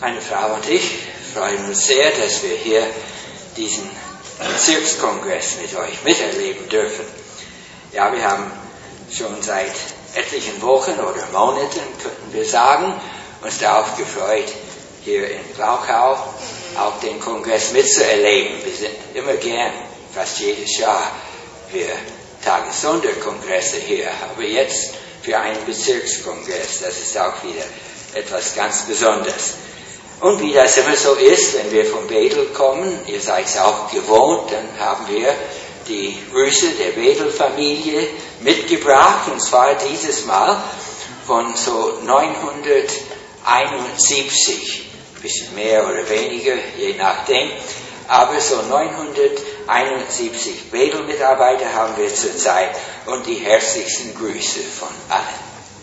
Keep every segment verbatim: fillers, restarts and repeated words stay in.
Meine Frau und ich freuen uns sehr, dass wir hier diesen Bezirkskongress mit euch miterleben dürfen. Ja, wir haben schon seit etlichen Wochen oder Monaten, könnten wir sagen, uns darauf gefreut, hier in Glauchau auch den Kongress mitzuerleben. Wir sind immer gern, fast jedes Jahr, für Tagessonderkongresse hier, aber jetzt für einen Bezirkskongress, das ist auch wieder etwas ganz Besonderes. Und wie das immer so ist, wenn wir vom Bethel kommen, ihr seid es auch gewohnt, dann haben wir die Grüße der Bethel-Familie mitgebracht, und zwar dieses Mal von so neunhunderteinundsiebzig, ein bisschen mehr oder weniger, je nachdem, aber so neunhunderteinundsiebzig Bethel-Mitarbeiter haben wir zurzeit und die herzlichsten Grüße von allen.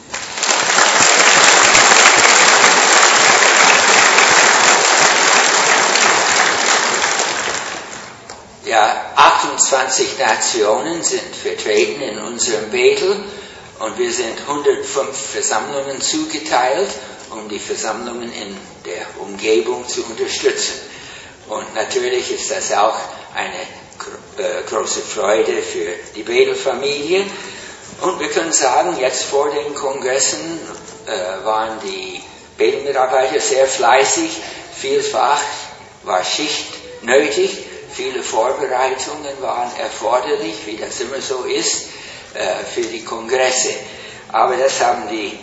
Ja, achtundzwanzig Nationen sind vertreten in unserem Bethel und wir sind hundertfünf Versammlungen zugeteilt, um die Versammlungen in der Umgebung zu unterstützen. Und natürlich ist das auch eine äh, große Freude für die Bethel-Familie. Und wir können sagen, jetzt vor den Kongressen äh, waren die Bethel-Mitarbeiter sehr fleißig, vielfach war Schicht nötig. Viele Vorbereitungen waren erforderlich, wie das immer so ist, äh, für die Kongresse. Aber das haben die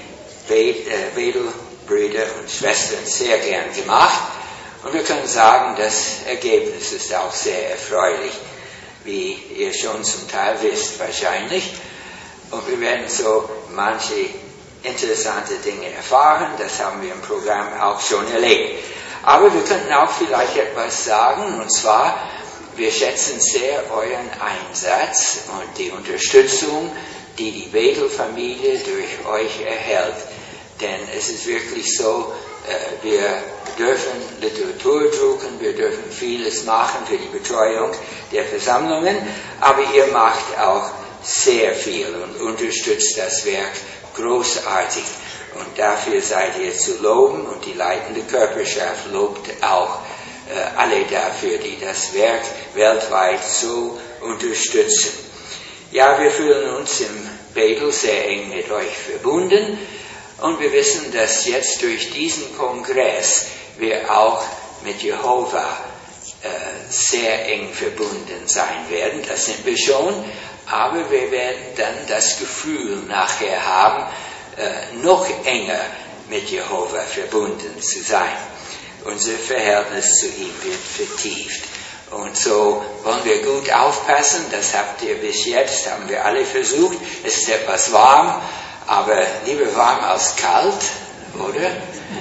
Bethel-Brüder und Schwestern sehr gern gemacht. Und wir können sagen, das Ergebnis ist auch sehr erfreulich, wie ihr schon zum Teil wisst wahrscheinlich. Und wir werden so manche interessante Dinge erfahren, das haben wir im Programm auch schon erlebt. Aber wir könnten auch vielleicht etwas sagen, und zwar, wir schätzen sehr euren Einsatz und die Unterstützung, die die Bethel-Familie durch euch erhält. Denn es ist wirklich so, äh, wir dürfen Literatur drucken, wir dürfen vieles machen für die Betreuung der Versammlungen, aber ihr macht auch sehr viel und unterstützt das Werk großartig. Und dafür seid ihr zu loben und die leitende Körperschaft lobt auch äh, alle dafür, die das Werk weltweit so unterstützen. Ja, wir fühlen uns im Bethel sehr eng mit euch verbunden und wir wissen, dass jetzt durch diesen Kongress wir auch mit Jehova äh, sehr eng verbunden sein werden. Das sind wir schon, aber wir werden dann das Gefühl nachher haben, äh, noch enger mit Jehova verbunden zu sein. Unser Verhältnis zu ihm wird vertieft. Und so wollen wir gut aufpassen, das habt ihr bis jetzt, haben wir alle versucht. Es ist etwas warm, aber lieber warm als kalt, oder?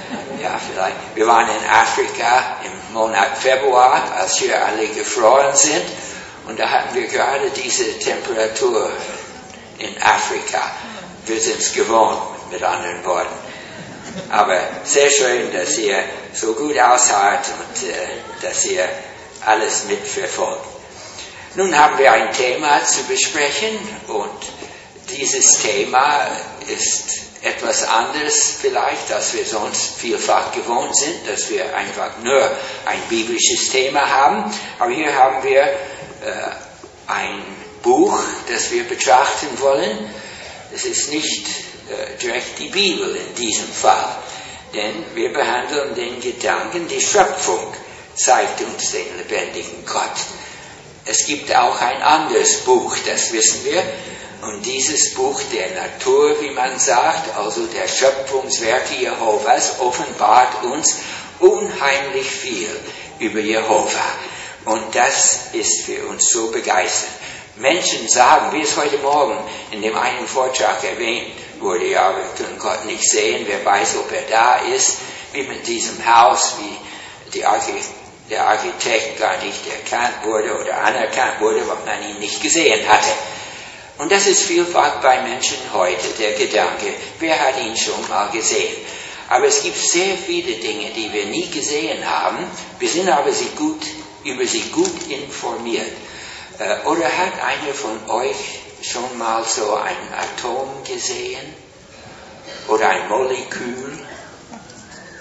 Ja, vielleicht. Wir waren in Afrika im Monat Februar, als wir alle gefroren sind. Und da hatten wir gerade diese Temperatur in Afrika. Wir sind es gewohnt, mit anderen Worten. Aber sehr schön, dass ihr so gut ausharrt und äh, dass ihr alles mitverfolgt. Nun haben wir ein Thema zu besprechen und dieses Thema ist etwas anderes vielleicht, als wir sonst vielfach gewohnt sind, dass wir einfach nur ein biblisches Thema haben. Aber hier haben wir äh, ein Buch, das wir betrachten wollen. Es ist nicht äh, direkt die Bibel in diesem Fall, denn wir behandeln den Gedanken, die Schöpfung zeigt uns den lebendigen Gott. Es gibt auch ein anderes Buch, das wissen wir, und dieses Buch der Natur, wie man sagt, also der Schöpfungswerke Jehovas, offenbart uns unheimlich viel über Jehova. Und das ist für uns so begeisternd. Menschen sagen, wie es heute Morgen in dem einen Vortrag erwähnt wurde, ja, wir können Gott nicht sehen, wer weiß, ob er da ist, wie mit diesem Haus, wie die Architekt, der Architekt gar nicht erkannt wurde oder anerkannt wurde, weil man ihn nicht gesehen hatte. Und das ist vielfach bei Menschen heute der Gedanke, wer hat ihn schon mal gesehen? Aber es gibt sehr viele Dinge, die wir nie gesehen haben, wir sind aber sie gut, über sie gut informiert. Oder hat einer von euch schon mal so ein Atom gesehen? Oder ein Molekül?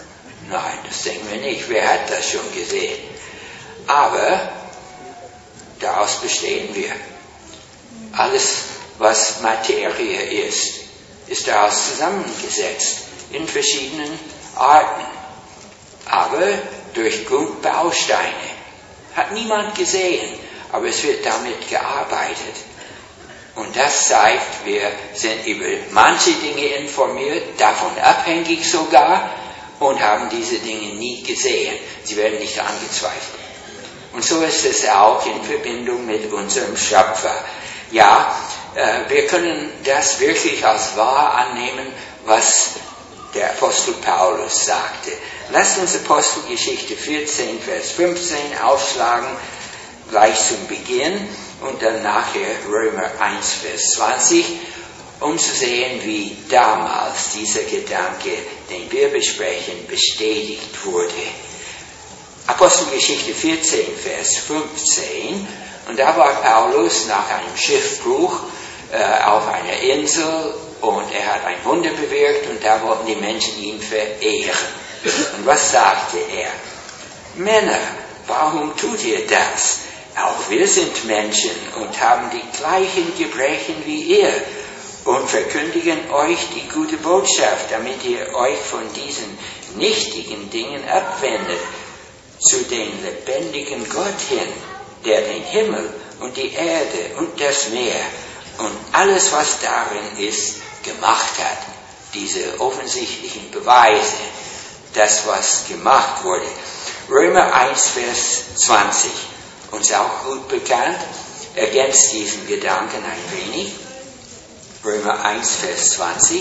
Nein, das denken wir nicht. Wer hat das schon gesehen? Aber daraus bestehen wir. Alles, was Materie ist, ist daraus zusammengesetzt in verschiedenen Arten. Aber durch Grundbausteine. Hat niemand gesehen, aber es wird damit gearbeitet. Und das zeigt, wir sind über manche Dinge informiert, davon abhängig sogar, und haben diese Dinge nie gesehen. Sie werden nicht angezweifelt. Und so ist es auch in Verbindung mit unserem Schöpfer. Ja, äh, wir können das wirklich als wahr annehmen, was der Apostel Paulus sagte. Lasst uns Apostelgeschichte vierzehn, Vers fünfzehn aufschlagen, gleich zum Beginn, und dann nachher Römer eins, Vers zwanzig, um zu sehen, wie damals dieser Gedanke, den wir besprechen, bestätigt wurde. Apostelgeschichte vierzehn, Vers fünfzehn, und da war Paulus nach einem Schiffbruch äh, auf einer Insel, und er hat ein Wunder bewirkt, und da wollten die Menschen ihn verehren. Und was sagte er? Männer, warum tut ihr das? Auch wir sind Menschen und haben die gleichen Gebrechen wie ihr und verkündigen euch die gute Botschaft, damit ihr euch von diesen nichtigen Dingen abwendet, zu dem lebendigen Gott hin, der den Himmel und die Erde und das Meer und alles, was darin ist, gemacht hat. Diese offensichtlichen Beweise, das, was gemacht wurde. Römer eins, Vers zwanzig, uns auch gut bekannt, ergänzt diesen Gedanken ein wenig. Römer eins, Vers zwanzig.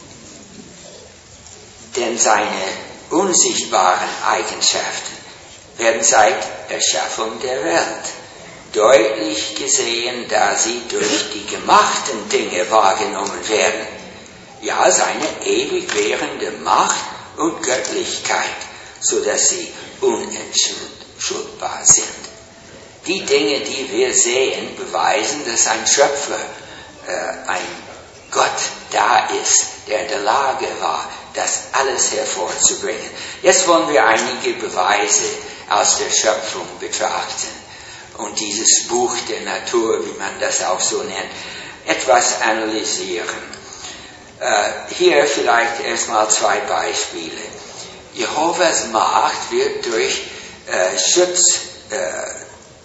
Denn seine unsichtbaren Eigenschaften werden seit Erschaffung der Welt deutlich gesehen, da sie durch die gemachten Dinge wahrgenommen werden. Ja, seine ewig währende Macht und Göttlichkeit, so dass sie unentschuldbar sind. Die Dinge, die wir sehen, beweisen, dass ein Schöpfer, äh, ein Gott da ist, der in der Lage war, das alles hervorzubringen. Jetzt wollen wir einige Beweise aus der Schöpfung betrachten und dieses Buch der Natur, wie man das auch so nennt, etwas analysieren. Äh, hier vielleicht erstmal zwei Beispiele. Jehovas Macht wird durch äh, Schutzschilde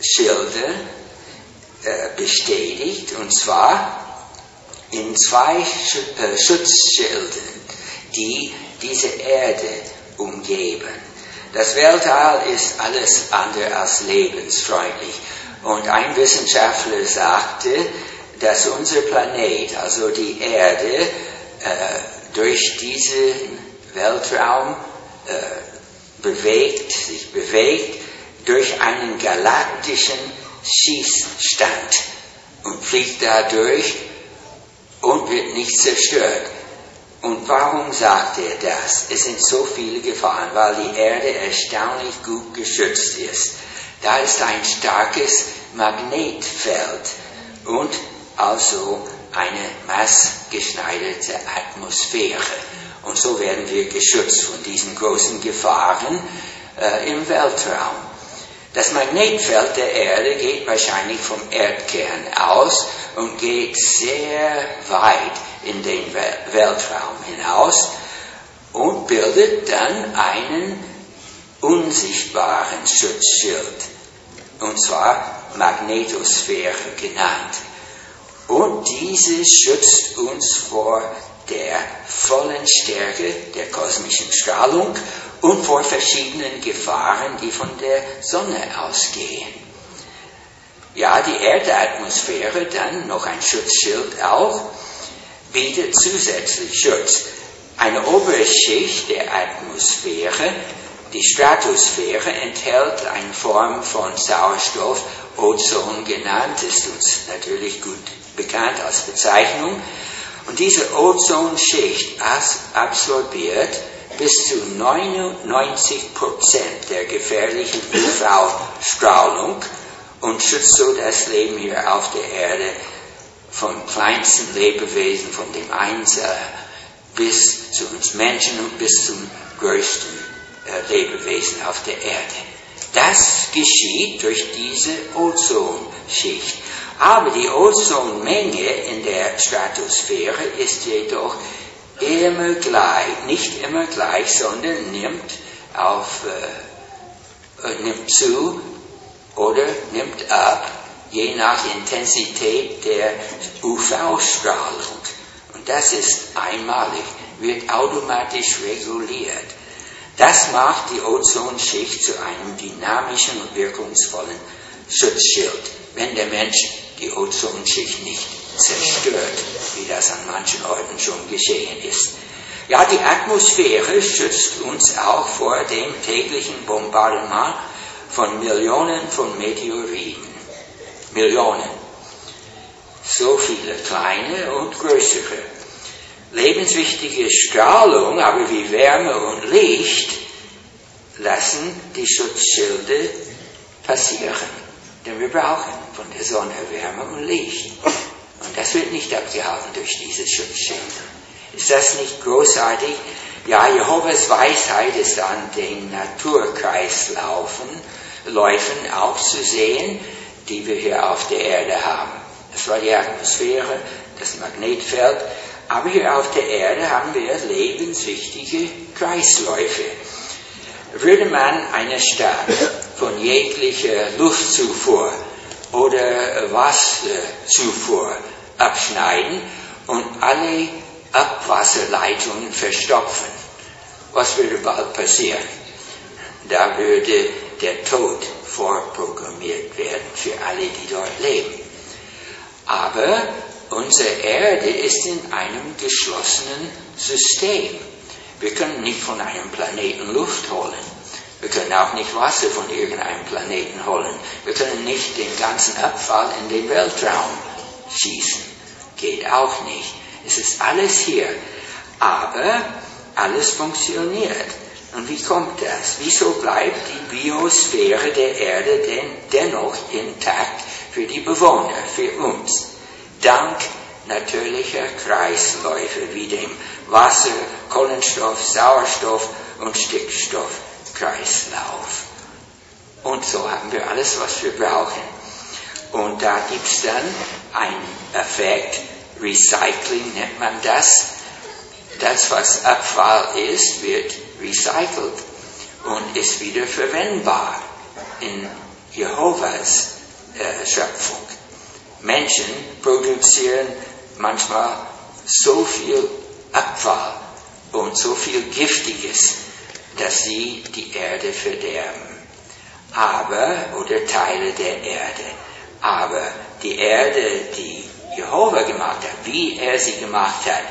äh, bestätigt, und zwar in zwei Sch- äh, Schutzschilden, die diese Erde umgeben. Das Weltall ist alles andere als lebensfreundlich. Und ein Wissenschaftler sagte, dass unser Planet, also die Erde, äh, durch diesen Weltraum äh, bewegt, sich bewegt, durch einen galaktischen Schießstand und fliegt dadurch und wird nicht zerstört. Und warum sagt er das? Es sind so viele Gefahren, weil die Erde erstaunlich gut geschützt ist. Da ist ein starkes Magnetfeld und also eine maßgeschneiderte Atmosphäre. Und so werden wir geschützt von diesen großen Gefahren äh, im Weltraum. Das Magnetfeld der Erde geht wahrscheinlich vom Erdkern aus und geht sehr weit in den Weltraum hinaus und bildet dann einen unsichtbaren Schutzschild, und zwar Magnetosphäre genannt. Und diese schützt uns vor der vollen Stärke der kosmischen Strahlung und vor verschiedenen Gefahren, die von der Sonne ausgehen. Ja, die Erdatmosphäre, dann noch ein Schutzschild auch, bietet zusätzlich Schutz. Eine obere Schicht der Atmosphäre, die Stratosphäre, enthält eine Form von Sauerstoff, Ozon genannt, ist uns natürlich gut bekannt als Bezeichnung. Und diese Ozonschicht absorbiert bis zu neunundneunzig Prozent der gefährlichen U V-Strahlung und schützt so das Leben hier auf der Erde vom kleinsten Lebewesen, von dem Einzeller, bis zu uns Menschen und bis zum größten äh, Lebewesen auf der Erde. Das geschieht durch diese Ozonschicht. Aber die Ozonmenge in der Stratosphäre ist jedoch immer gleich, nicht immer gleich, sondern nimmt, auf, äh, nimmt zu oder nimmt ab, je nach Intensität der U V-Strahlung. Und das ist einmalig, wird automatisch reguliert. Das macht die Ozonschicht zu einem dynamischen und wirkungsvollen Schutzschild, wenn der Mensch die Ozonschicht nicht zerstört, wie das an manchen Orten schon geschehen ist. Ja, die Atmosphäre schützt uns auch vor dem täglichen Bombardement von Millionen von Meteoriten. Millionen. So viele kleine und größere. Lebenswichtige Strahlung, aber wie Wärme und Licht, lassen die Schutzschilde passieren. Denn wir brauchen von der Sonne Wärme und Licht. Und das wird nicht abgehalten durch diese Schutzschilde. Ist das nicht großartig? Ja, Jehovas Weisheit ist an den Naturkreislaufen Läufen auch zu sehen, die wir hier auf der Erde haben. Das war die Atmosphäre, das Magnetfeld. Aber hier auf der Erde haben wir lebenswichtige Kreisläufe. Würde man eine Stadt von jeglicher Luftzufuhr oder Wasserzufuhr abschneiden und alle Abwasserleitungen verstopfen, was würde bald passieren? Da würde der Tod vorprogrammiert werden für alle, die dort leben. Aber unsere Erde ist in einem geschlossenen System. Wir können nicht von einem Planeten Luft holen. Wir können auch nicht Wasser von irgendeinem Planeten holen. Wir können nicht den ganzen Abfall in den Weltraum schießen. Geht auch nicht. Es ist alles hier. Aber alles funktioniert. Und wie kommt das? Wieso bleibt die Biosphäre der Erde denn dennoch intakt für die Bewohner, für uns? Dank natürlicher Kreisläufe wie dem Wasser-, Kohlenstoff-, Sauerstoff- und Stickstoffkreislauf. Und so haben wir alles, was wir brauchen. Und da gibt es dann einen Effekt, Recycling nennt man das. Das, was Abfall ist, wird recycelt und ist wieder verwendbar in Jehovas äh, Schöpfung. Menschen produzieren manchmal so viel Abfall und so viel Giftiges, dass sie die Erde verderben. Aber, oder Teile der Erde. Aber die Erde, die Jehova gemacht hat, wie er sie gemacht hat,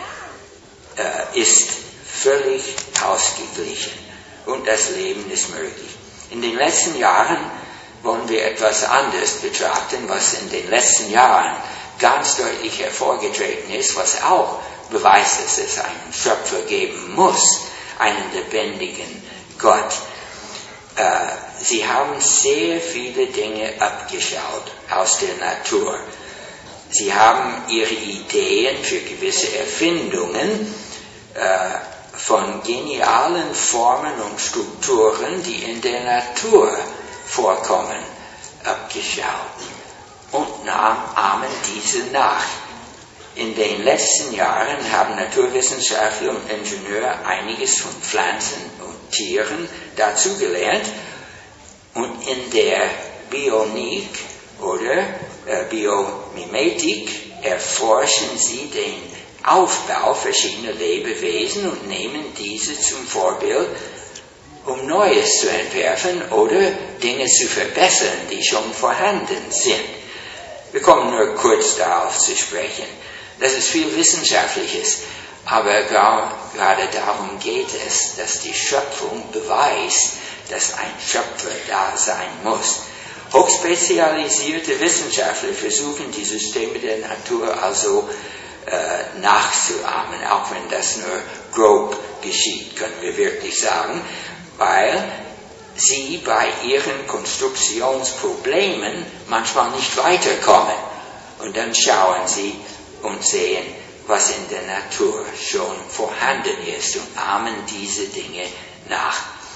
äh, ist völlig ausgeglichen und das Leben ist möglich. In den letzten Jahren wollen wir etwas anderes betrachten, was in den letzten Jahren ganz deutlich hervorgetreten ist, was auch beweist, dass es einen Schöpfer geben muss, einen lebendigen Gott. Äh, sie haben sehr viele Dinge abgeschaut aus der Natur. Sie haben ihre Ideen für gewisse Erfindungen äh, von genialen Formen und Strukturen, die in der Natur vorkommen, abgeschaut und nahmen diese nach. In den letzten Jahren haben Naturwissenschaftler und Ingenieure einiges von Pflanzen und Tieren dazugelernt und in der Bionik oder äh, Biomimetik erforschen sie den Aufbau verschiedener Lebewesen und nehmen diese zum Vorbild, um Neues zu entwerfen oder Dinge zu verbessern, die schon vorhanden sind. Wir kommen nur kurz darauf zu sprechen. Das ist viel Wissenschaftliches, aber gerade darum geht es, dass die Schöpfung beweist, dass ein Schöpfer da sein muss. Hochspezialisierte Wissenschaftler versuchen, die Systeme der Natur also äh, nachzuahmen, auch wenn das nur grob geschieht, können wir wirklich sagen, weil sie bei ihren Konstruktionsproblemen manchmal nicht weiterkommen. Und dann schauen sie und sehen, was in der Natur schon vorhanden ist und ahmen diese Dinge nach.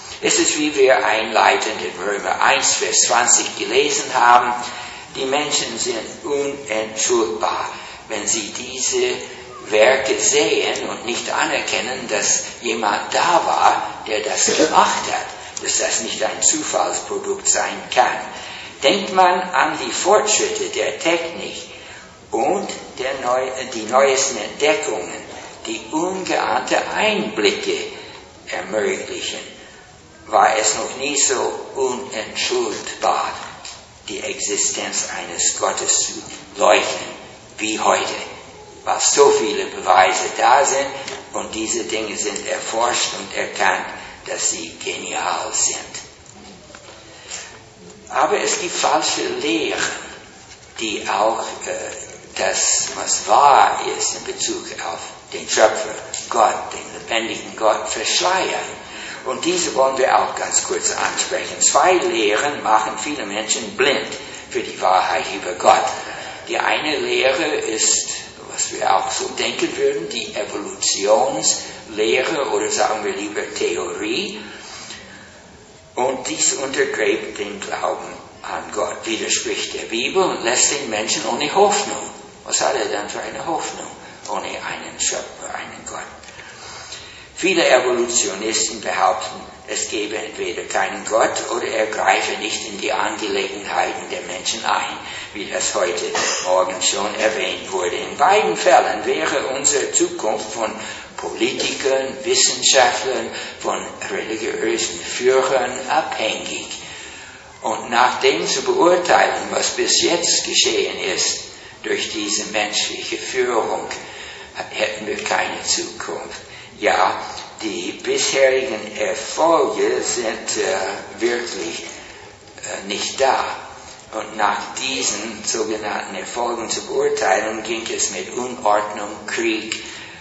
Es ist, wie wir einleitend in Römer eins, Vers zwanzig gelesen haben, die Menschen sind unentschuldbar, wenn sie diese Werke sehen und nicht anerkennen, dass jemand da war, der das gemacht hat, dass das nicht ein Zufallsprodukt sein kann. Denkt man an die Fortschritte der Technik und der Neu- die neuesten Entdeckungen, die ungeahnte Einblicke ermöglichen, war es noch nie so unentschuldbar, die Existenz eines Gottes zu leugnen wie heute, weil so viele Beweise da sind und diese Dinge sind erforscht und erkannt, dass sie genial sind. Aber es gibt falsche Lehren, die auch äh, das, was wahr ist in Bezug auf den Schöpfer, Gott, den lebendigen Gott, verschleiern. Und diese wollen wir auch ganz kurz ansprechen. Zwei Lehren machen viele Menschen blind für die Wahrheit über Gott. Die eine Lehre ist, was wir auch so denken würden, die Evolutionslehre oder sagen wir lieber Theorie. Und dies untergräbt den Glauben an Gott, widerspricht der Bibel und lässt den Menschen ohne Hoffnung. Was hat er dann für eine Hoffnung ohne einen Schöpfer, einen Gott? Viele Evolutionisten behaupten, es gebe entweder keinen Gott oder er greife nicht in die Angelegenheiten der Menschen ein, wie das heute Morgen schon erwähnt wurde. In beiden Fällen wäre unsere Zukunft von Politikern, Wissenschaftlern, von religiösen Führern abhängig. Und nach dem zu beurteilen, was bis jetzt geschehen ist, durch diese menschliche Führung, hätten wir keine Zukunft. Ja, die bisherigen Erfolge sind äh, wirklich äh, nicht da. Und nach diesen sogenannten Erfolgen zu beurteilen, ging es mit Unordnung, Krieg,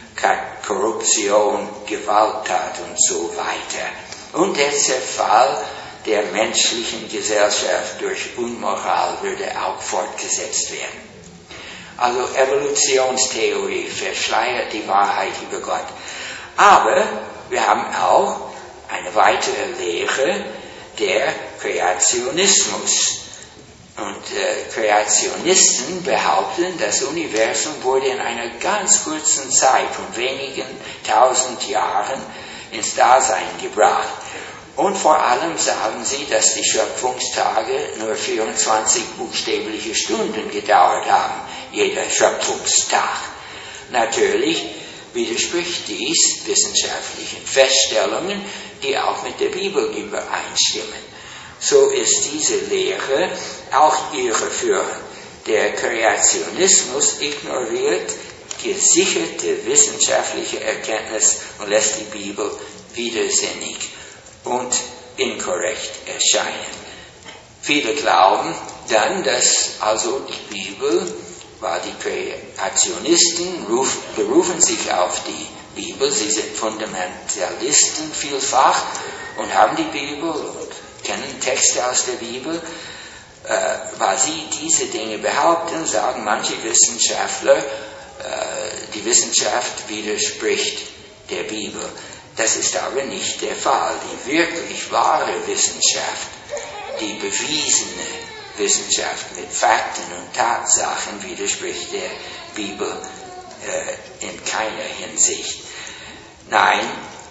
Korruption, Gewalttat und so weiter. Und der Zerfall der menschlichen Gesellschaft durch Unmoral würde auch fortgesetzt werden. Also Evolutionstheorie verschleiert die Wahrheit über Gott. Aber wir haben auch eine weitere Lehre, der Kreationismus. Und äh, Kreationisten behaupten, das Universum wurde in einer ganz kurzen Zeit von wenigen tausend Jahren ins Dasein gebracht. Und vor allem sagen sie, dass die Schöpfungstage nur vierundzwanzig buchstäbliche Stunden gedauert haben, jeder Schöpfungstag. Natürlich widerspricht dies wissenschaftlichen Feststellungen, die auch mit der Bibel übereinstimmen. So ist diese Lehre auch irreführend. Der Kreationismus ignoriert gesicherte wissenschaftliche Erkenntnis und lässt die Bibel widersinnig und inkorrekt erscheinen. Viele glauben dann, dass also die Bibel, weil die Kreationisten ruf, berufen sich auf die Bibel, sie sind Fundamentalisten vielfach und haben die Bibel und kennen Texte aus der Bibel, äh, weil sie diese Dinge behaupten, sagen manche Wissenschaftler, äh, die Wissenschaft widerspricht der Bibel. Das ist aber nicht der Fall. Die wirklich wahre Wissenschaft, die bewiesene Wissenschaft mit Fakten und Tatsachen widerspricht der Bibel äh, in keiner Hinsicht. Nein,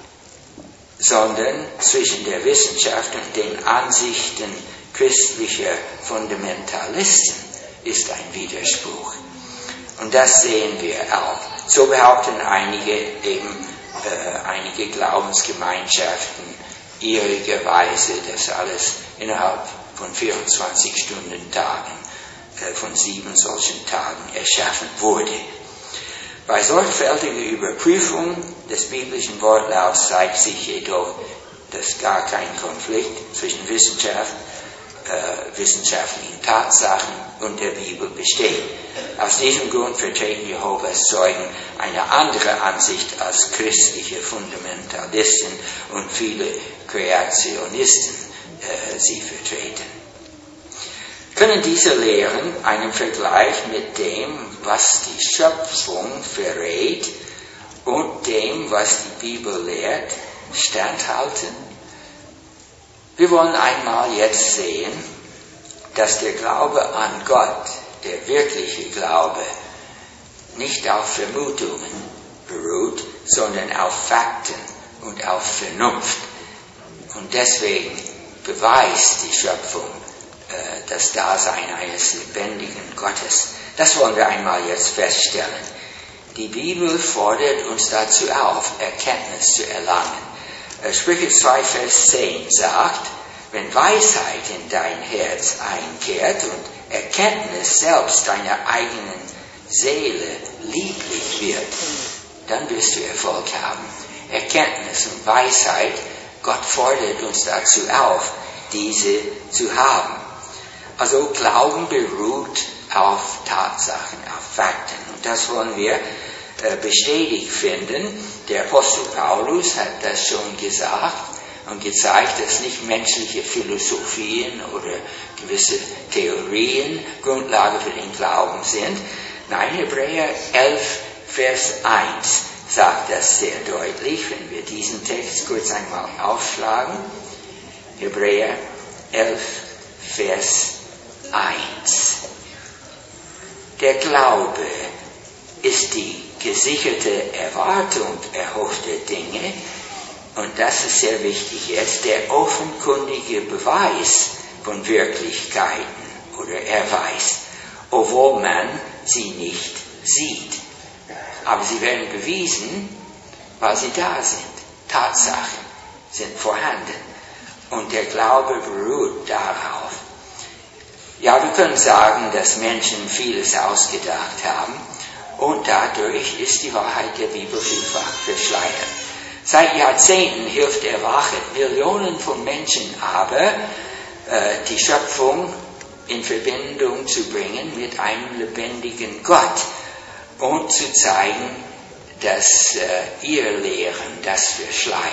sondern zwischen der Wissenschaft und den Ansichten christlicher Fundamentalisten ist ein Widerspruch. Und das sehen wir auch. So behaupten einige eben, äh, einige Glaubensgemeinschaften irrigerweise, dass alles innerhalb von vierundzwanzig Stunden Tagen, äh, von sieben solchen Tagen erschaffen wurde. Bei sorgfältiger Überprüfung des biblischen Wortlaufs zeigt sich jedoch, dass gar kein Konflikt zwischen Wissenschaft, äh, wissenschaftlichen Tatsachen und der Bibel besteht. Aus diesem Grund vertreten Jehovas Zeugen eine andere Ansicht als christliche Fundamentalisten und viele Kreationisten äh, sie vertreten. Können diese Lehren einen Vergleich mit dem, was die Schöpfung verrät und dem, was die Bibel lehrt, standhalten? Wir wollen einmal jetzt sehen, dass der Glaube an Gott, der wirkliche Glaube, nicht auf Vermutungen beruht, sondern auf Fakten und auf Vernunft. Und deswegen beweist die Schöpfung äh, das Dasein eines lebendigen Gottes. Das wollen wir einmal jetzt feststellen. Die Bibel fordert uns dazu auf, Erkenntnis zu erlangen. Äh, Sprüche zwei, Vers zehn sagt, wenn Weisheit in dein Herz einkehrt und Erkenntnis selbst deiner eigenen Seele lieblich wird, dann wirst du Erfolg haben. Erkenntnis und Weisheit, Gott fordert uns dazu auf, diese zu haben. Also Glauben beruht auf Tatsachen, auf Fakten. Und das wollen wir äh, bestätigt finden. Der Apostel Paulus hat das schon gesagt und gezeigt, dass nicht menschliche Philosophien oder gewisse Theorien Grundlage für den Glauben sind. Nein, Hebräer elf, Vers eins sagt das sehr deutlich, wenn wir diesen Text kurz einmal aufschlagen. Hebräer elf, Vers eins. Der Glaube ist die gesicherte Erwartung erhoffter Dinge, und das ist sehr wichtig jetzt, der offenkundige Beweis von Wirklichkeiten oder Erweis, obwohl man sie nicht sieht. Aber sie werden bewiesen, weil sie da sind. Tatsachen sind vorhanden. Und der Glaube beruht darauf. Ja, wir können sagen, dass Menschen vieles ausgedacht haben und dadurch ist die Wahrheit der Bibel vielfach verschleiert. Seit Jahrzehnten hilft Erwachet Millionen von Menschen aber, äh, die Schöpfung in Verbindung zu bringen mit einem lebendigen Gott und zu zeigen, dass äh, ihr Lehren das verschleiern.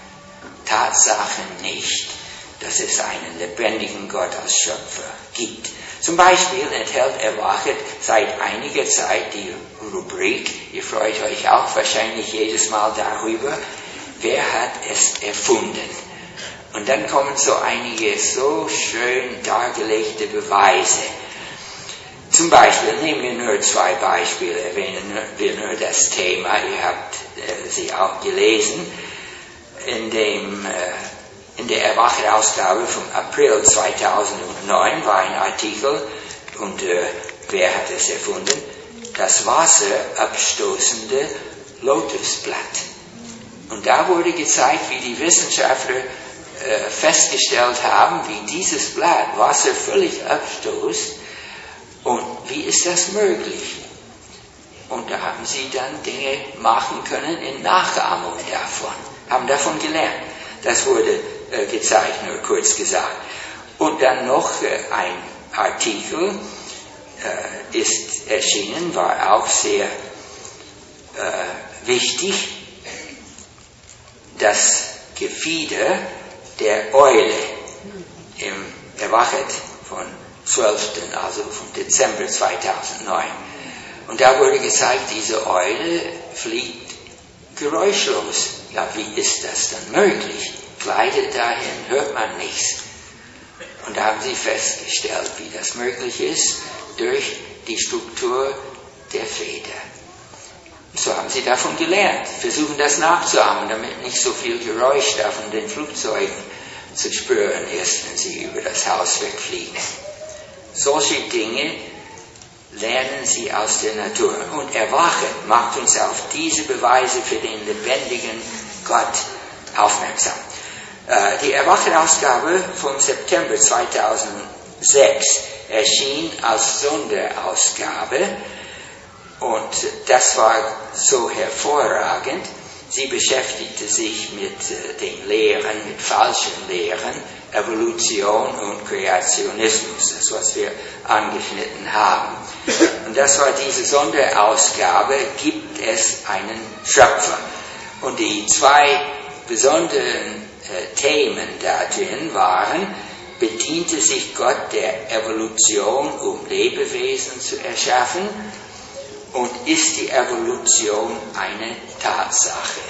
Tatsachen nicht, dass es einen lebendigen Gott als Schöpfer gibt. Zum Beispiel enthält Erwachet seit einiger Zeit die Rubrik, ihr freut euch auch wahrscheinlich jedes Mal darüber, wer hat es erfunden? Und dann kommen so einige so schön dargelegte Beweise. Zum Beispiel, nehmen wir nur zwei Beispiele, erwähnen wir nur das Thema, ihr habt äh, sie auch gelesen, in dem... Äh, In der Erwachet-Ausgabe vom April zweitausendneun war ein Artikel, und äh, wer hat es erfunden? Das wasserabstoßende Lotusblatt. Und da wurde gezeigt, wie die Wissenschaftler äh, festgestellt haben, wie dieses Blatt Wasser völlig abstoßt. Und wie ist das möglich? Und da haben sie dann Dinge machen können in Nachahmung davon, haben davon gelernt. Das wurde äh, gezeigt, nur kurz gesagt. Und dann noch äh, ein Artikel äh, ist erschienen, war auch sehr äh, wichtig. Das Gefieder der Eule im Erwachet von zwölften also von Dezember zweitausendneun. Und da wurde gezeigt, diese Eule fliegt geräuschlos. Ja, wie ist das dann möglich? Gleitet dahin, hört man nichts. Und da haben sie festgestellt, wie das möglich ist, durch die Struktur der Feder. Und so haben sie davon gelernt, versuchen das nachzuahmen, damit nicht so viel Geräusch da von den Flugzeugen zu spüren ist, wenn sie über das Haus wegfliegen. Solche Dinge lernen sie aus der Natur. Und Erwachet macht uns auf diese Beweise für den lebendigen Gott aufmerksam. Äh, die Erwachet-Ausgabe vom September zweitausendsechs erschien als Sonderausgabe und das war so hervorragend. Sie beschäftigte sich mit äh, den Lehren, mit falschen Lehren, Evolution und Kreationismus, das was wir angeschnitten haben. Und das war diese Sonderausgabe, gibt es einen Schöpfer. Und die zwei besonderen äh, Themen da drin waren, bediente sich Gott der Evolution, um Lebewesen zu erschaffen, und ist die Evolution eine Tatsache?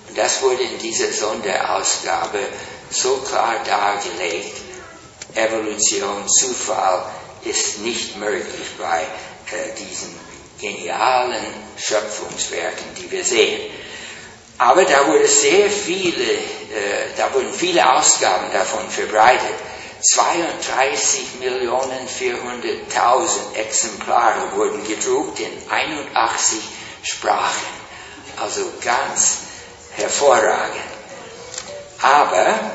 Und das wurde in dieser Sonderausgabe so klar dargelegt. Evolution, Zufall ist nicht möglich bei äh, diesen genialen Schöpfungswerken, die wir sehen. Aber da wurde sehr viele, äh, da wurden viele Ausgaben davon verbreitet. zweiunddreißig Millionen vierhunderttausend Exemplare wurden gedruckt in einundachtzig Sprachen. Also ganz hervorragend. Aber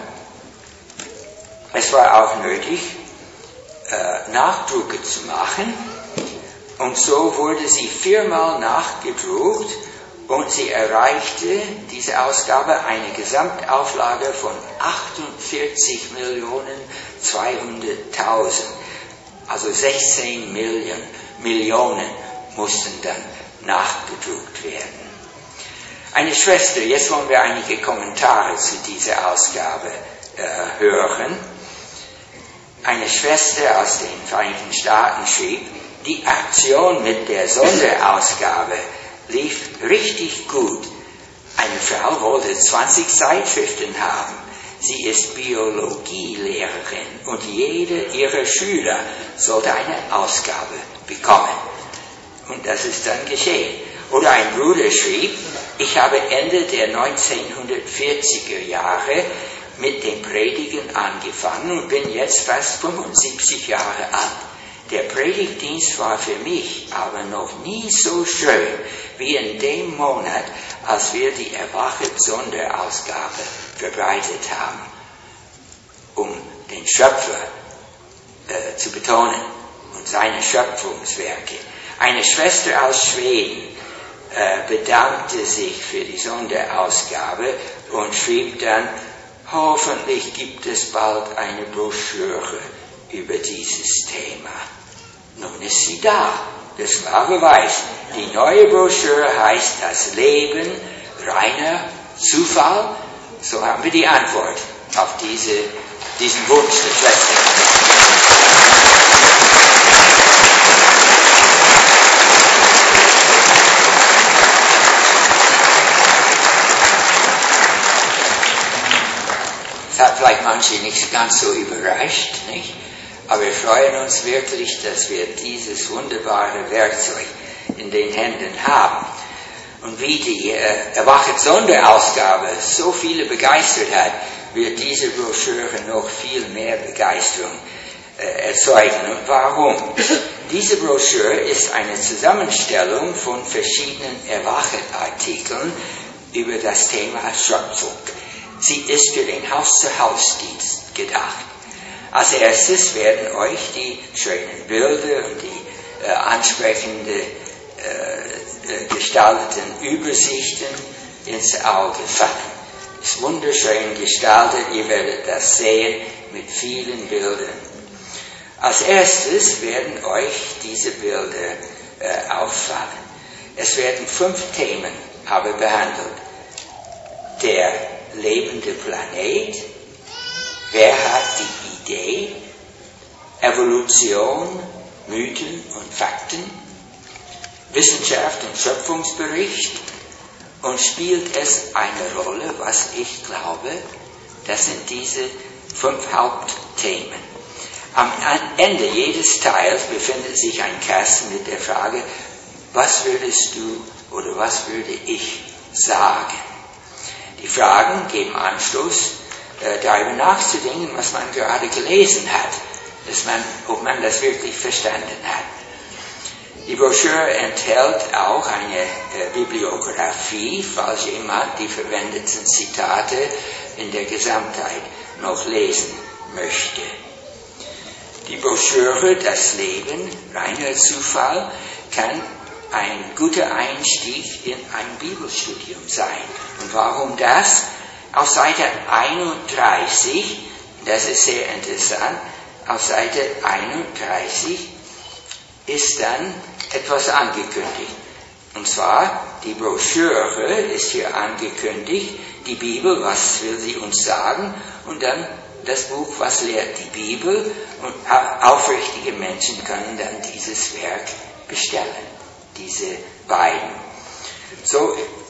es war auch nötig, äh, Nachdrucke zu machen. Und so wurde sie viermal nachgedruckt und sie erreichte, diese Ausgabe, eine Gesamtauflage von achtundvierzig Millionen zweihunderttausend. Also sechzehn Millionen, Millionen mussten dann nachgedruckt werden. Eine Schwester, jetzt wollen wir einige Kommentare zu dieser Ausgabe äh, hören. Eine Schwester aus den Vereinigten Staaten schrieb, die Aktion mit der Sonderausgabe lief richtig gut. Eine Frau wollte zwanzig Zeitschriften haben. Sie ist Biologielehrerin und jeder ihrer Schüler sollte eine Ausgabe bekommen. Und das ist dann geschehen. Oder ein Bruder schrieb, ich habe Ende der neunzehnhundertvierziger Jahre mit dem Predigen angefangen und bin jetzt fast fünfundsiebzig Jahre alt. Der Predigtdienst war für mich aber noch nie so schön wie in dem Monat, als wir die Erwachet-Sonderausgabe verbreitet haben, um den Schöpfer äh, zu betonen und seine Schöpfungswerke. Eine Schwester aus Schweden äh, bedankte sich für die Sonderausgabe und schrieb dann, hoffentlich gibt es bald eine Broschüre über dieses Thema. Nun ist sie da, das war Beweis. Die neue Broschüre heißt Das Leben reiner Zufall. So haben wir die Antwort auf diese, diesen Wunsch der Schwester. Das hat vielleicht manche nicht ganz so überrascht, nicht? Aber wir freuen uns wirklich, dass wir dieses wunderbare Werkzeug in den Händen haben. Und wie die äh, Erwachet-Sonderausgabe so viele begeistert hat, wird diese Broschüre noch viel mehr Begeisterung äh, erzeugen. Und warum? Diese Broschüre ist eine Zusammenstellung von verschiedenen Erwachet-Artikeln über das Thema Schöpfung. Sie ist für den Haus-zu-Haus-Dienst gedacht. Als erstes werden euch die schönen Bilder und die äh, ansprechende, äh, äh, gestalteten Übersichten ins Auge fallen. Es ist wunderschön gestaltet, ihr werdet das sehen mit vielen Bildern. Als erstes werden euch diese Bilder äh, auffallen. Es werden fünf Themen aber behandelt. Der lebende Planet, wer hat die Idee, Evolution, Mythen und Fakten, Wissenschaft und Schöpfungsbericht, und spielt es eine Rolle, was ich glaube, das sind diese fünf Hauptthemen. Am Ende jedes Teils befindet sich ein Kasten mit der Frage, was würdest du oder was würde ich sagen? Die Fragen geben Anstoß, äh, darüber nachzudenken, was man gerade gelesen hat, dass man, ob man das wirklich verstanden hat. Die Broschüre enthält auch eine äh, Bibliografie, falls jemand die verwendeten Zitate in der Gesamtheit noch lesen möchte. Die Broschüre Das Leben reiner Zufall kann ein guter Einstieg in ein Bibelstudium sein. Und warum das? Auf Seite einunddreißig, das ist sehr interessant, auf Seite einunddreißig ist dann etwas angekündigt. Und zwar, die Broschüre ist hier angekündigt, die Bibel, was will sie uns sagen, und dann das Buch, was lehrt die Bibel, und aufrichtige Menschen können dann dieses Werk bestellen, diese beiden. So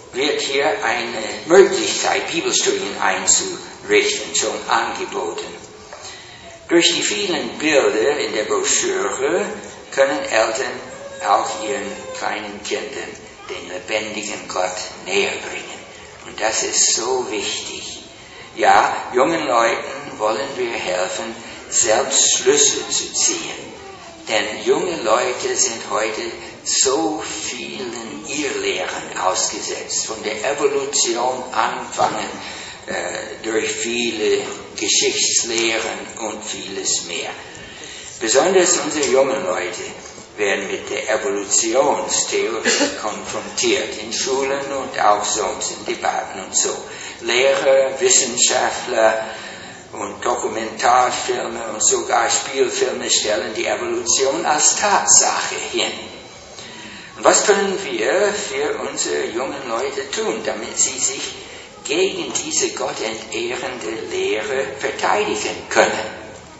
wird hier eine Möglichkeit, Bibelstudien einzurichten, schon angeboten. Durch die vielen Bilder in der Broschüre können Eltern auch ihren kleinen Kindern den lebendigen Gott näher bringen. Und das ist so wichtig. Ja, jungen Leuten wollen wir helfen, selbst Schlüsse zu ziehen. Denn junge Leute sind heute so vielen Irrlehren ausgesetzt, von der Evolution anfangen, äh, durch viele Geschichtslehren und vieles mehr. Besonders unsere jungen Leute werden mit der Evolutionstheorie konfrontiert, in Schulen und auch sonst in Debatten und so. Lehrer, Wissenschaftler und Dokumentarfilme und sogar Spielfilme stellen die Evolution als Tatsache hin. Und was können wir für unsere jungen Leute tun, damit sie sich gegen diese gottentehrende Lehre verteidigen können?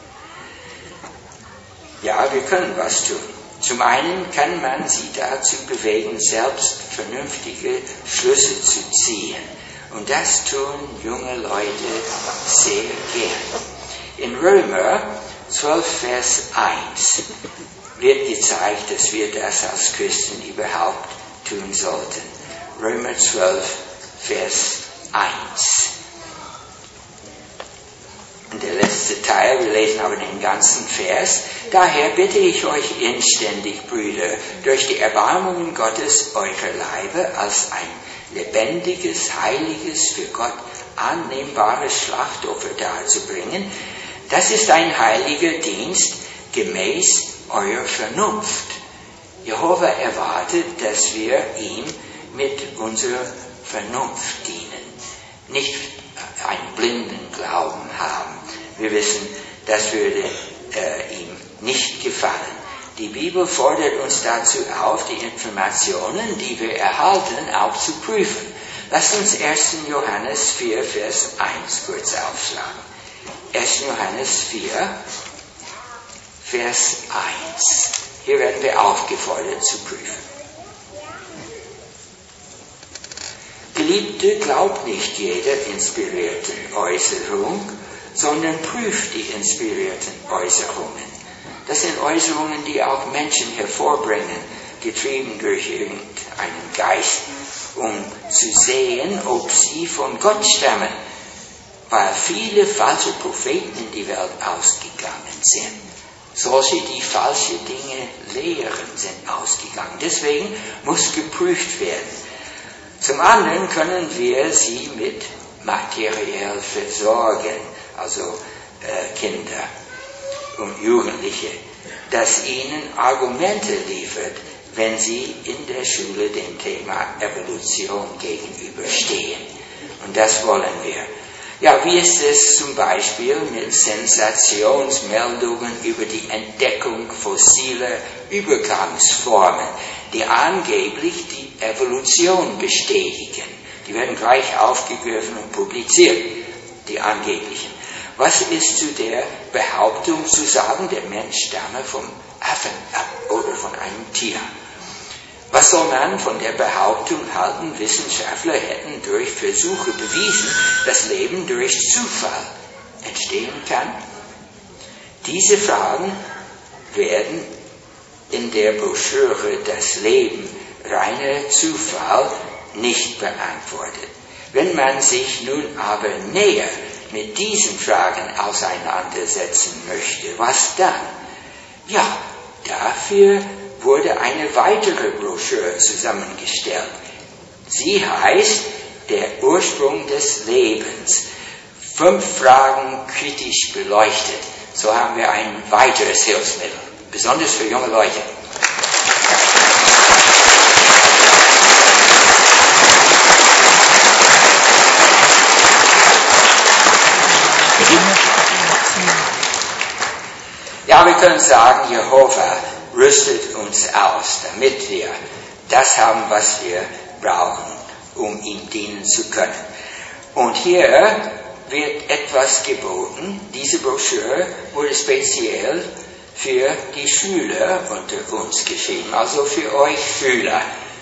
Ja, wir können was tun. Zum einen kann man sie dazu bewegen, selbst vernünftige Schlüsse zu ziehen. Und das tun junge Leute sehr gern. In Römer zwölf, Vers eins wird gezeigt, dass wir das als Christen überhaupt tun sollten. Römer zwölf, Vers eins. Und der letzte Teil, wir lesen aber den ganzen Vers. Daher bitte ich euch inständig, Brüder, durch die Erbarmungen Gottes eure Leibe als ein lebendiges, heiliges, für Gott annehmbares Schlachtopfer darzubringen. Das ist ein heiliger Dienst gemäß eurer Vernunft. Jehova erwartet, dass wir ihm mit unserer Vernunft dienen, nicht einen blinden Glauben haben. Wir wissen, das würde äh, ihm nicht gefallen. Die Bibel fordert uns dazu auf, die Informationen, die wir erhalten, auch zu prüfen. Lasst uns ersten Johannes vier, Vers eins kurz aufschlagen. ersten Johannes vier, Vers eins. Hier werden wir aufgefordert zu prüfen. Geliebte, glaubt nicht jeder inspirierten Äußerung, sondern prüft die inspirierten Äußerungen. Das sind Äußerungen, die auch Menschen hervorbringen, getrieben durch irgendeinen Geist, um zu sehen, ob sie von Gott stammen, weil viele falsche Propheten in die Welt ausgegangen sind. Solche, die falsche Dinge lehren, sind ausgegangen. Deswegen muss geprüft werden. Zum anderen können wir sie mit materiell versorgen, also äh, Kinder und Jugendliche, das ihnen Argumente liefert, wenn sie in der Schule dem Thema Evolution gegenüberstehen. Und das wollen wir. Ja, wie ist es zum Beispiel mit Sensationsmeldungen über die Entdeckung fossiler Übergangsformen, die angeblich die Evolution bestätigen? Die werden gleich aufgegriffen und publiziert, die angeblichen. Was ist zu der Behauptung zu sagen, der Mensch stamme vom Affen ab oder von einem Tier? Was soll man von der Behauptung halten, Wissenschaftler hätten durch Versuche bewiesen, dass Leben durch Zufall entstehen kann? Diese Fragen werden in der Broschüre Das Leben reiner Zufall nicht beantwortet. Wenn man sich nun aber näher mit diesen Fragen auseinandersetzen möchte, was dann? Ja, dafür wurde eine weitere Broschüre zusammengestellt. Sie heißt Der Ursprung des Lebens. Fünf Fragen kritisch beleuchtet. So haben wir ein weiteres Hilfsmittel, besonders für junge Leute. Ja, wir können sagen, Jehova rüstet uns aus, damit wir das haben, was wir brauchen, um ihm dienen zu können. Und hier wird etwas geboten. Diese Broschüre wurde speziell für die Schüler unter uns geschrieben, also für euch Schüler.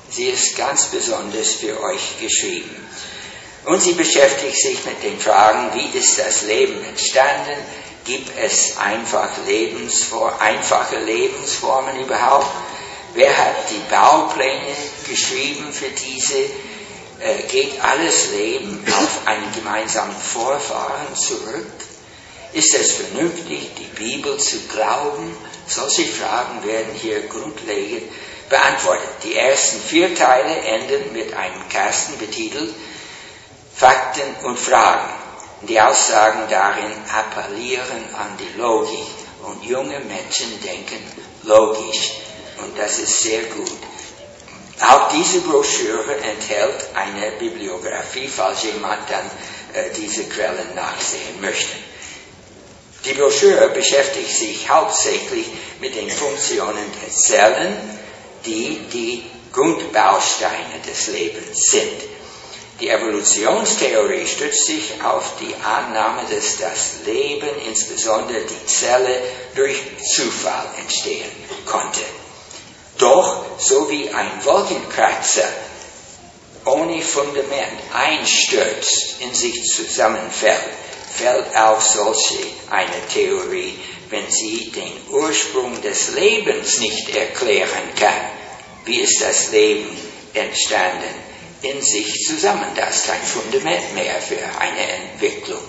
Sie ist ganz besonders für euch geschrieben. Und sie beschäftigt sich mit den Fragen, wie ist das Leben entstanden? Gibt es einfach Lebensfor- einfache Lebensformen überhaupt? Wer hat die Baupläne geschrieben für diese? Äh, geht alles Leben auf einen gemeinsamen Vorfahren zurück? Ist es vernünftig, die Bibel zu glauben? Solche Fragen werden hier grundlegend beantwortet. Die ersten vier Teile enden mit einem Kasten betitelt Fakten und Fragen. Die Aussagen darin appellieren an die Logik. Und junge Menschen denken logisch. Und das ist sehr gut. Auch diese Broschüre enthält eine Bibliografie, falls jemand dann äh, diese Quellen nachsehen möchte. Die Broschüre beschäftigt sich hauptsächlich mit den Funktionen der Zellen, die die Grundbausteine des Lebens sind. Die Evolutionstheorie stützt sich auf die Annahme, dass das Leben, insbesondere die Zelle, durch Zufall entstehen konnte. Doch, so wie ein Wolkenkratzer ohne Fundament einstürzt, in sich zusammenfällt, fällt auch solche eine Theorie, wenn sie den Ursprung des Lebens nicht erklären kann. Wie ist das Leben entstanden? In sich zusammen, das ist kein Fundament mehr für eine Entwicklung.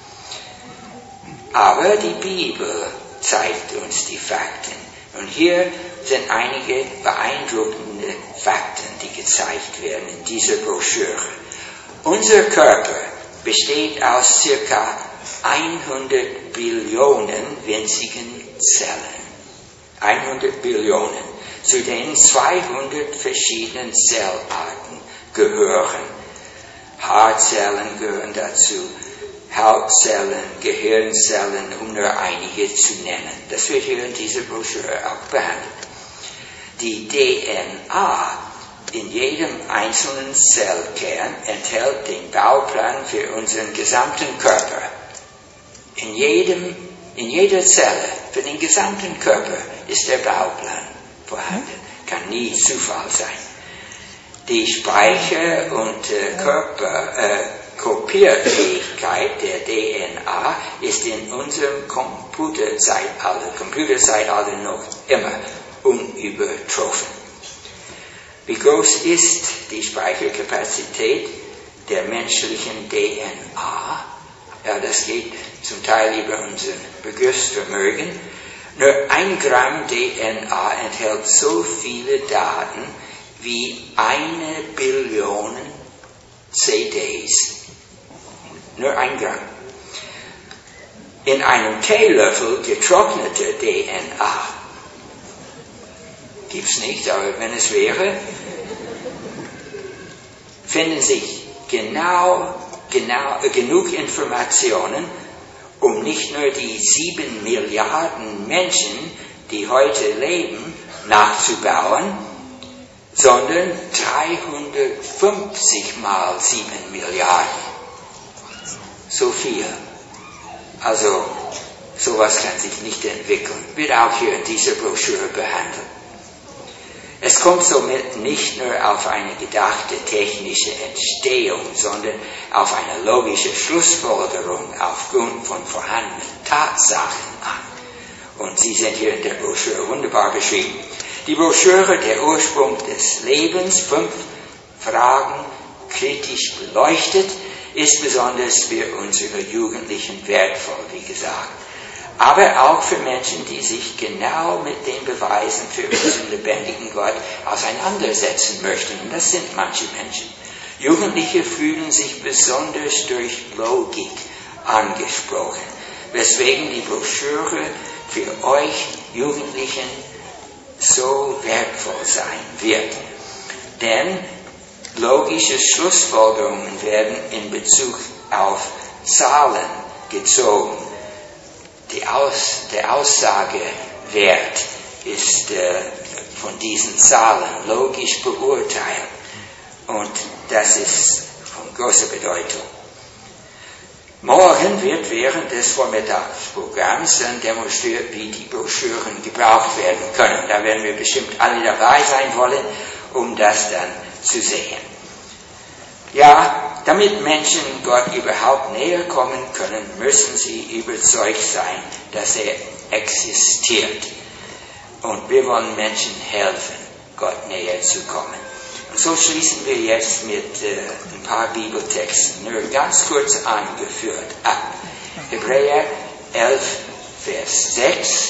Aber die Bibel zeigt uns die Fakten. Und hier sind einige beeindruckende Fakten, die gezeigt werden in dieser Broschüre. Unser Körper besteht aus circa hundert Billionen winzigen Zellen. hundert Billionen, zu denen zweihundert verschiedenen Zellarten gehören. Haarzellen gehören dazu, Hautzellen, Gehirnzellen, um nur einige zu nennen. Das wird hier in dieser Broschüre auch behandelt. Die D N A in jedem einzelnen Zellkern enthält den Bauplan für unseren gesamten Körper. In, jedem, in jeder Zelle, für den gesamten Körper, ist der Bauplan vorhanden. Kann nie Zufall sein. Die Speicher- und äh, Körper, äh, Kopierfähigkeit der D N A ist in unserem Computerzeitalter, Computerzeitalter noch immer unübertroffen. Wie groß ist die Speicherkapazität der menschlichen D N A? Ja, das geht zum Teil über unser Begriffsvermögen. Nur ein Gramm D N A enthält so viele Daten wie eine Billion C Ds. Nur ein Gramm. In einem Teelöffel getrockneter D N A. Gibt's nicht, aber wenn es wäre, finden sich genau, genau, äh, genug Informationen, um nicht nur die sieben Milliarden Menschen, die heute leben, nachzubauen, sondern dreihundertfünfzig mal sieben Milliarden. So viel. Also, sowas kann sich nicht entwickeln. Wird auch hier in dieser Broschüre behandelt. Es kommt somit nicht nur auf eine gedachte technische Entstehung, sondern auf eine logische Schlussfolgerung aufgrund von vorhandenen Tatsachen an. Und sie sind hier in der Broschüre wunderbar beschrieben. Die Broschüre Der Ursprung des Lebens, fünf Fragen kritisch beleuchtet, ist besonders für unsere Jugendlichen wertvoll, wie gesagt. Aber auch für Menschen, die sich genau mit den Beweisen für unseren lebendigen Gott auseinandersetzen möchten. Und das sind manche Menschen. Jugendliche fühlen sich besonders durch Logik angesprochen, weswegen die Broschüre für euch Jugendlichen so wertvoll sein wird. Denn logische Schlussfolgerungen werden in Bezug auf Zahlen gezogen. Die Aus, der Aussagewert ist äh, von diesen Zahlen logisch beurteilt. Und das ist von großer Bedeutung. Morgen wird während des Vormittagsprogramms dann demonstriert, wie die Broschüren gebraucht werden können. Da werden wir bestimmt alle dabei sein wollen um das dann zu sehen. Ja, damit Menschen Gott überhaupt näher kommen können, müssen sie überzeugt sein, dass er existiert. Und wir wollen Menschen helfen, Gott näher zu kommen. Und so schließen wir jetzt mit äh, ein paar Bibeltexten, nur ganz kurz angeführt, ab. Hebräer elf, Vers sechs.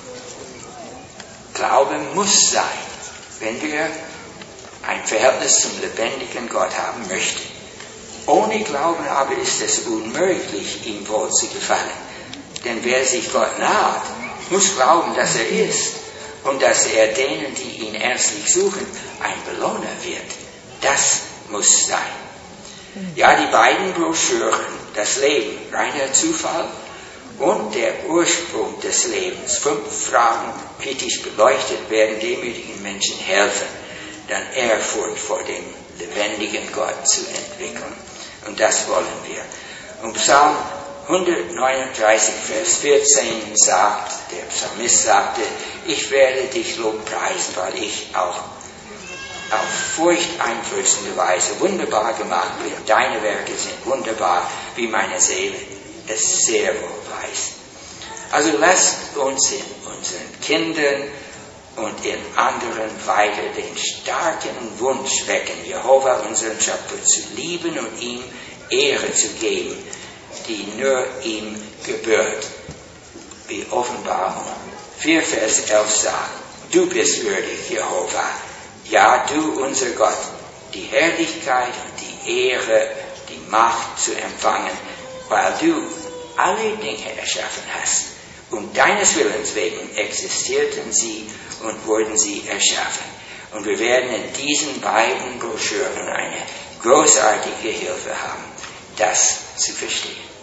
Glaube muss sein, wenn wir ein Verhältnis zum lebendigen Gott haben möchten. Ohne Glauben aber ist es unmöglich, ihm wohl zu gefallen. Denn wer sich Gott naht, muss glauben, dass er ist und dass er denen, die ihn ernstlich suchen, ein Belohner wird. Das muss sein. Ja, die beiden Broschüren, das Leben, reiner Zufall und der Ursprung des Lebens, fünf Fragen kritisch beleuchtet, werden demütigen Menschen helfen, dann Ehrfurcht vor dem lebendigen Gott zu entwickeln. Und das wollen wir. Und Psalm hundertneununddreißig, Vers vierzehn sagt, der Psalmist sagte, ich werde dich lobpreisen, weil ich auch auf furchteinflößende Weise wunderbar gemacht bin. Deine Werke sind wunderbar, wie meine Seele es sehr wohl weiß. Also lasst uns in unseren Kindern und in anderen weiter den starken Wunsch wecken, Jehova, unseren Schöpfer, zu lieben und ihm Ehre zu geben, die nur ihm gebührt. Wie Offenbarung vier, Vers elf sagt, du bist würdig, Jehova, ja, du, unser Gott, die Herrlichkeit und die Ehre, die Macht zu empfangen, weil du alle Dinge erschaffen hast. Um deines Willens wegen existierten sie und wurden sie erschaffen. Und wir werden in diesen beiden Broschüren eine großartige Hilfe haben, das zu verstehen.